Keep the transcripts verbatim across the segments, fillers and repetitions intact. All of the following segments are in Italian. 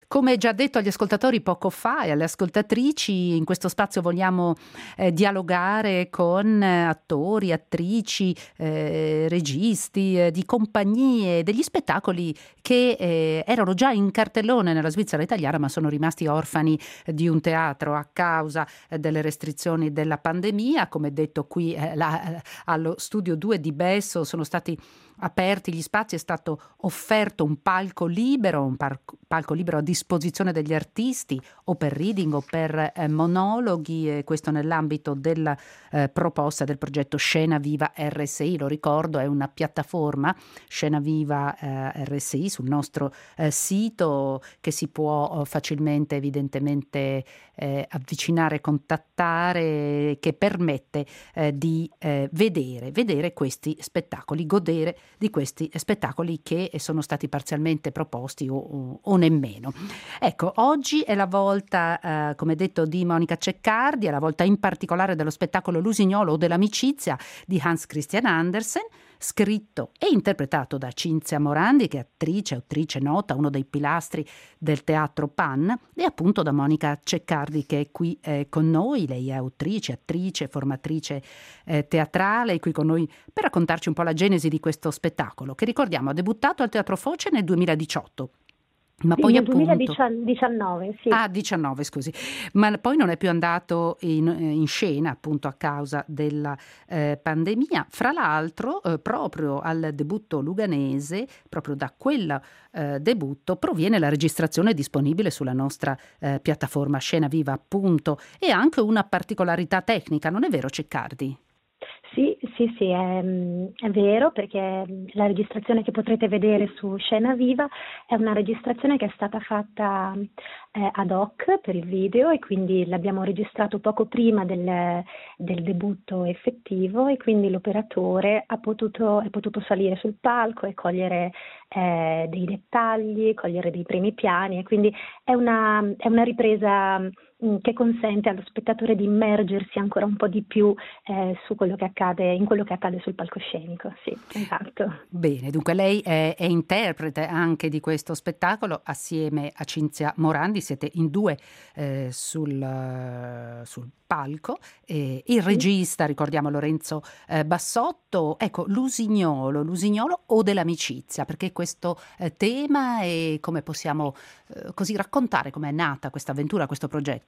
Come già detto agli ascoltatori poco fa e alle ascoltatrici, in questo spazio vogliamo eh, dialogare con eh, attori, attrici, eh, registi, eh, di compagnie, degli spettacoli che eh, erano già in cartellone nella Svizzera italiana ma sono rimasti orfani di un teatro a causa eh, delle restrizioni della pandemia. Come detto qui eh, la, eh, allo studio due di Besso sono stati aperti gli spazi, è stato offerto un palco libero, un par- palco libero a disposizione degli artisti o per reading o per eh, monologhi, e questo nell'ambito della eh, proposta del progetto Scena Viva R S I. Lo ricordo, è una piattaforma Scena Viva eh, R S I sul nostro eh, sito che si può eh, facilmente evidentemente eh, avvicinare, contattare, che permette eh, di eh, vedere, vedere questi spettacoli, godere di questi spettacoli che sono stati parzialmente proposti o, o, o nemmeno. Ecco, oggi è la volta, eh, come detto, di Monica Ceccardi, è la volta in particolare dello spettacolo L'Usignolo o dell'amicizia di Hans Christian Andersen, scritto e interpretato da Cinzia Morandi, che è attrice, autrice nota, uno dei pilastri del teatro Pan, e appunto da Monica Ceccardi, che è qui eh, con noi. Lei è autrice, attrice, formatrice eh, teatrale, è qui con noi per raccontarci un po' la genesi di questo spettacolo, che ricordiamo ha debuttato al Teatro Foce nel duemiladiciotto. Ma sì, poi nel appunto duemiladiciannove, sì. Ah, diciannove, scusi. Ma poi non è più andato in, in scena appunto a causa della eh, pandemia. Fra l'altro, eh, proprio al debutto luganese, proprio da quel eh, debutto proviene la registrazione disponibile sulla nostra eh, piattaforma Scena Viva, appunto, e anche una particolarità tecnica, non è vero, Ceccardi? Sì, sì, sì, è, è vero, perché la registrazione che potrete vedere su Scena Viva è una registrazione che è stata fatta eh, ad hoc per il video, e quindi l'abbiamo registrato poco prima del, del debutto effettivo, e quindi l'operatore ha potuto, è potuto salire sul palco e cogliere eh, dei dettagli, cogliere dei primi piani, e quindi è una, è una ripresa che consente allo spettatore di immergersi ancora un po' di più eh, su quello che accade, in quello che accade sul palcoscenico. Sì, esatto. Bene, dunque lei è, è interprete anche di questo spettacolo assieme a Cinzia Morandi, siete in due eh, sul, uh, sul palco. Eh, il regista, ricordiamo, Lorenzo eh, Bassotto. Ecco, L'Usignolo, L'Usignolo o dell'amicizia, perché questo eh, tema, e come possiamo eh, così raccontare com'è nata questa avventura, questo progetto?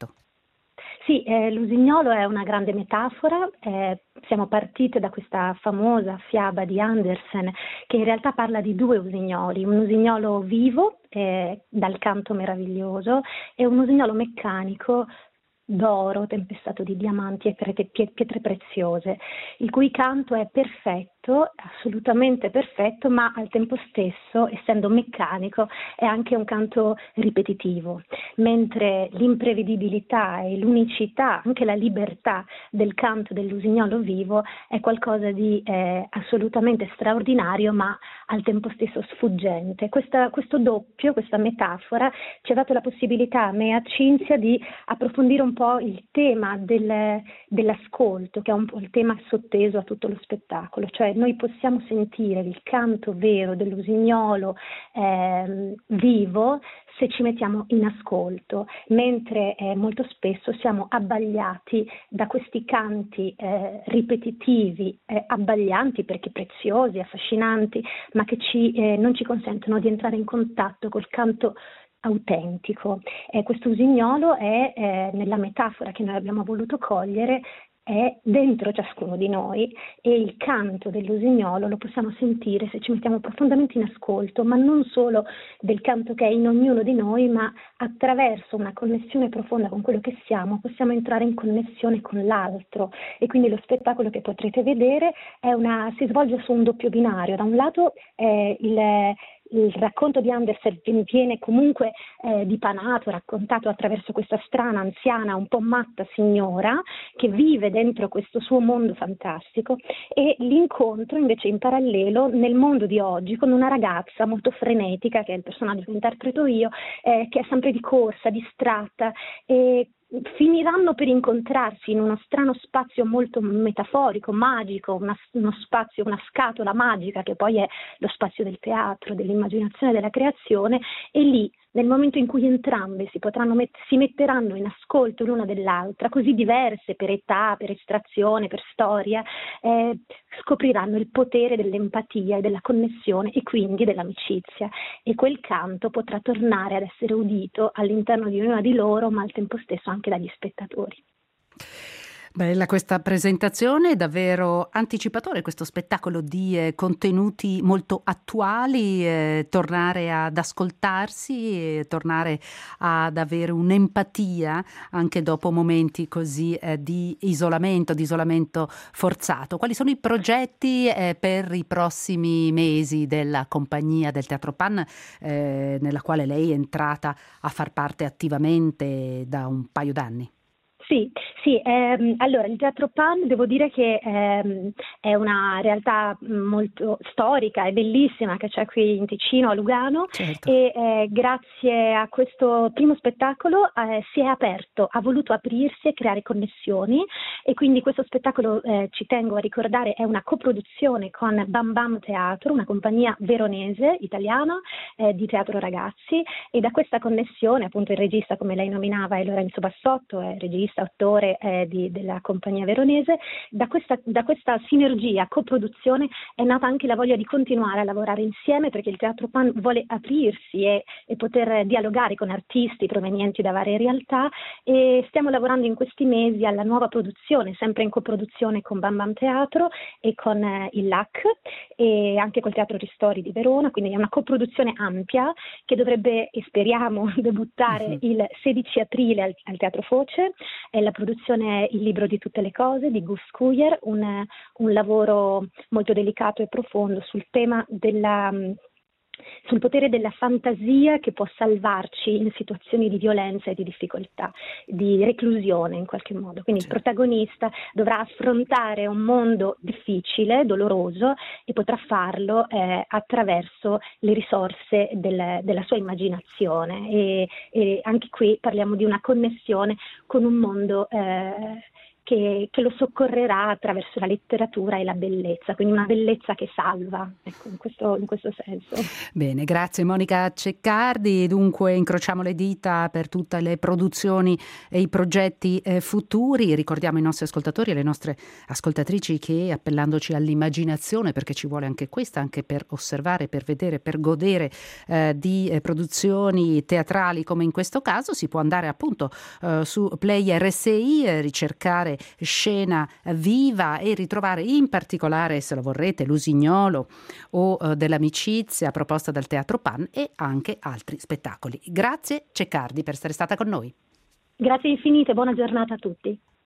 Sì, eh, L'Usignolo è una grande metafora. Eh, siamo partite da questa famosa fiaba di Andersen, che in realtà parla di due usignoli, un usignolo vivo eh, dal canto meraviglioso e un usignolo meccanico d'oro tempestato di diamanti e pietre, pietre preziose, il cui canto è perfetto, assolutamente perfetto, ma al tempo stesso, essendo meccanico, è anche un canto ripetitivo, mentre l'imprevedibilità e l'unicità, anche la libertà del canto dell'usignolo vivo è qualcosa di eh, assolutamente straordinario, ma al tempo stesso sfuggente. Questa, questo doppio, questa metafora ci ha dato la possibilità a me e a Cinzia di approfondire un po' il tema del, dell'ascolto, che è un po' il tema sotteso a tutto lo spettacolo, cioè noi possiamo sentire il canto vero dell'usignolo eh, vivo se ci mettiamo in ascolto, mentre eh, molto spesso siamo abbagliati da questi canti eh, ripetitivi, eh, abbaglianti perché preziosi, affascinanti, ma che ci, eh, non ci consentono di entrare in contatto col canto autentico. Eh, questo usignolo è, eh, nella metafora che noi abbiamo voluto cogliere, è dentro ciascuno di noi, e il canto dell'usignolo lo possiamo sentire se ci mettiamo profondamente in ascolto, ma non solo del canto che è in ognuno di noi, ma attraverso una connessione profonda con quello che siamo possiamo entrare in connessione con l'altro, e quindi lo spettacolo che potrete vedere è una, si svolge su un doppio binario. Da un lato eh, il il racconto di Andersen viene comunque eh, dipanato, raccontato attraverso questa strana, anziana, un po' matta signora che vive dentro questo suo mondo fantastico, e l'incontro invece in parallelo nel mondo di oggi con una ragazza molto frenetica, che è il personaggio che interpreto io, eh, che è sempre di corsa, distratta, e finiranno per incontrarsi in uno strano spazio molto metaforico, magico, una, uno spazio, una scatola magica che poi è lo spazio del teatro, dell'immaginazione, della creazione, e lì nel momento in cui entrambe si, potranno met- si metteranno in ascolto l'una dell'altra, così diverse per età, per estrazione, per storia, eh, scopriranno il potere dell'empatia e della connessione e quindi dell'amicizia, e quel canto potrà tornare ad essere udito all'interno di ognuna di loro, ma al tempo stesso anche dagli spettatori. Bella questa presentazione, davvero anticipatore questo spettacolo di eh, contenuti molto attuali, eh, tornare ad ascoltarsi e tornare ad avere un'empatia anche dopo momenti così eh, di isolamento, di isolamento forzato. Quali sono i progetti eh, per i prossimi mesi della compagnia del Teatro Pan, eh, nella quale lei è entrata a far parte attivamente da un paio d'anni? Sì, sì, ehm, allora il Teatro Pan devo dire che ehm, è una realtà molto storica e bellissima che c'è qui in Ticino, a Lugano, Certo. e eh, grazie a questo primo spettacolo eh, si è aperto, ha voluto aprirsi e creare connessioni, e quindi questo spettacolo, eh, ci tengo a ricordare, è una coproduzione con Bam Bam Teatro, una compagnia veronese, italiana, eh, di teatro ragazzi, e da questa connessione appunto il regista, come lei nominava, è Lorenzo Bassotto, è regista, autore eh, di, della compagnia veronese. Da questa, da questa sinergia, coproduzione, è nata anche la voglia di continuare a lavorare insieme, perché il Teatro Pan vuole aprirsi e, e poter dialogare con artisti provenienti da varie realtà, e stiamo lavorando in questi mesi alla nuova produzione, sempre in coproduzione con Bam Bam Teatro e con eh, il L A C e anche col Teatro Ristori di Verona, quindi è una coproduzione ampia che dovrebbe, e speriamo, debuttare Mhm. il sedici aprile al, al Teatro Foce. È la produzione Il libro di tutte le cose di Gus Kuyer, un, un lavoro molto delicato e profondo sul tema della, sul potere della fantasia che può salvarci in situazioni di violenza e di difficoltà, di reclusione in qualche modo. Quindi il protagonista dovrà affrontare un mondo difficile, doloroso, e potrà farlo eh, attraverso le risorse del, della sua immaginazione, e, e anche qui parliamo di una connessione con un mondo eh, che, che lo soccorrerà attraverso la letteratura e la bellezza, quindi una bellezza che salva, ecco, in questo, in questo senso. Bene, grazie Monica Ceccardi. Dunque incrociamo le dita per tutte le produzioni e i progetti eh, futuri. Ricordiamo ai nostri ascoltatori e alle nostre ascoltatrici che, appellandoci all'immaginazione, perché ci vuole anche questa, anche per osservare, per vedere, per godere eh, di eh, produzioni teatrali come in questo caso, si può andare appunto eh, su Play R S I, eh, ricercare Scena Viva e ritrovare in particolare, se lo vorrete, L'Usignolo o eh, dell'amicizia proposta dal Teatro Pan, e anche altri spettacoli. Grazie Ceccardi per essere stata con noi. Grazie infinite, buona giornata a tutti.